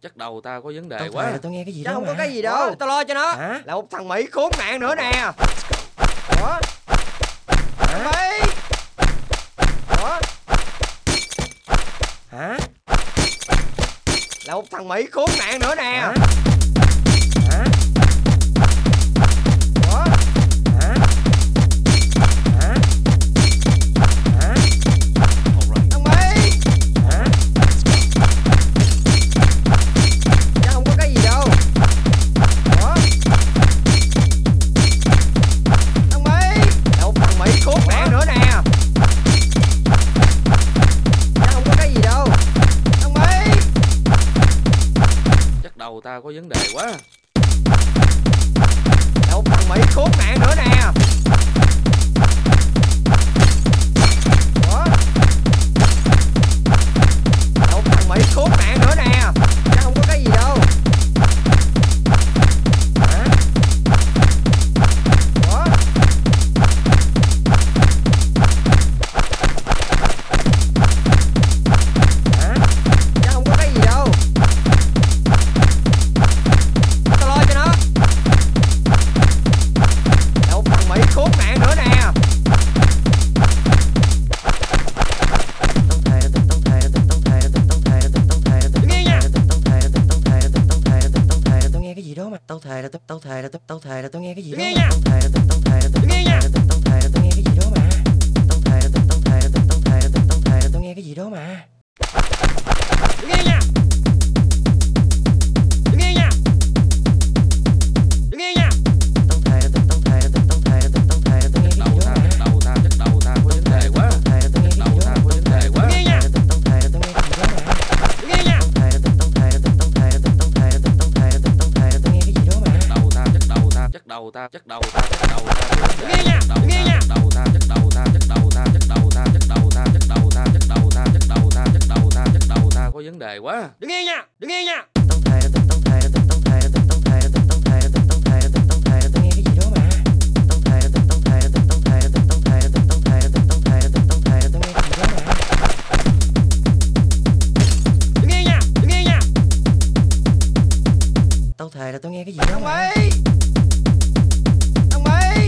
Chắc đầu tao có vấn đề Tao quá. thề là tao nghe cái gì Chứ đó không mà. có cái gì đâu. Tao lo cho nó. Hả? Là một thằng Mỹ khốn nạn nữa nè. Ủa? Thằng Mỹ. Ủa? Hả? Là một thằng Mỹ khốn nạn nữa nè. Hả? Hả? Ủa? Hả? Hả? Hả? Thằng Mỹ. Hả? Chứ không có cái gì đâu. Ủa? Thằng Mỹ. Là một thằng Mỹ khốn nạn nữa nè. Chứ không có cái gì đâu. Thằng Mỹ. Chắc đầu tao có vấn đề quá. Là một thằng Mỹ khốn nạn nữa nè. Ủa? Là một thằng Mỹ khốn nạn nữa nè. Chứ không có cái gì đâu. Hả? Ủa? Hả? Chứ không có cái gì đâu. Tao lo cho nó. Là một thằng Mỹ khốn nạn nữa nè. Tao nghe cái gì đó mà. Tao thề là tao thề là tao nghe cái gì đó. Nghe nha. Tao thề là tao thề là Nghe nha. tao nghe cái gì đó mà. Tao thề là tao nghe cái gì đó mà. Nghe nha. Nghe nha. Nghe nha. Tao thề là tao nghe cái gì Đầu đó tao, mà. chắc đầu tao có vấn đề quá. Tao thề là tao nghe cái Đầu gì đó tao có vấn đề quá. Nghe nha. Tao thề là tao nghe cái gì đó mà. Nghe nha. Tao thề là tao nghe cái gì đó mà. Chắc đầu tao có vấn đề. Nghe nha. Nghe nha. Chắc đầu tao có vấn đề quá. Đừng nghe nha. Đừng nghe nha. Tao thề là tao nghe cái gì đó mà. Tao thề là tao nghe cái gì đó mà. Đừng nghe nha. Đừng nghe nha. Tao thề là tao nghe cái gì đó Thằng mà. Mỹ. Thằng Mỹ.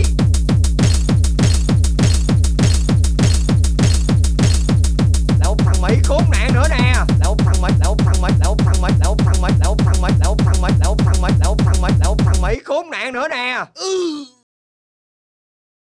Là một thằng Mỹ khốn nạn nữa nè. Là một thằng Mỹ khốn nạn nữa nè.